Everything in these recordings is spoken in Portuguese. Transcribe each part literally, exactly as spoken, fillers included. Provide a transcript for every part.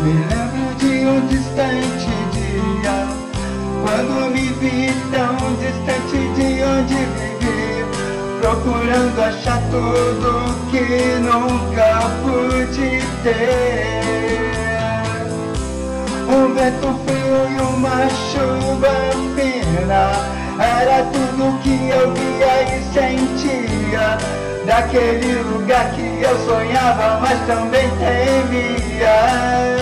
Me lembro de um distante dia, quando me vi tão distante de onde vivi, procurando achar tudo que nunca pude ter. Um vento frio e uma chuva fina, era tudo que eu via e sentia, daquele lugar que eu sonhava, mas também temia.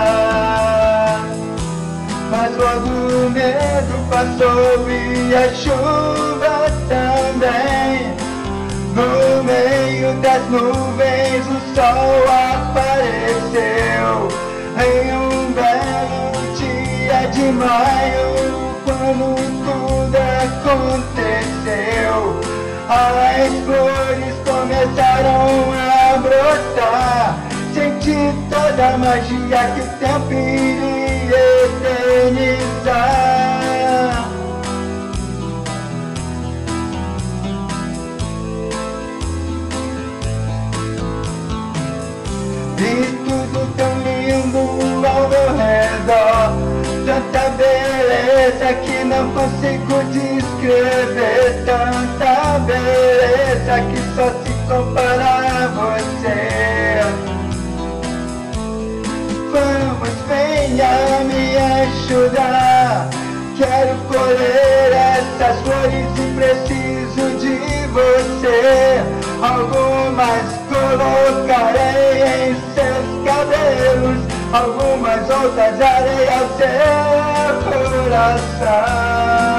Mas logo o medo passou e a chuva também. No meio das nuvens o sol apareceu, em um belo dia de maio, quando tudo aconteceu. As flores começaram a brotar, senti toda a magia que o tempo iria eternizar. Vi tudo tão lindo ao meu redor, tanta beleza que não consigo descrever, tanta beleza que só se compara a você. Vamos, venha me ajudar, quero colher essas flores e preciso de você. Algumas colocarei em seus cabelos, algumas outras darei ao seu coração.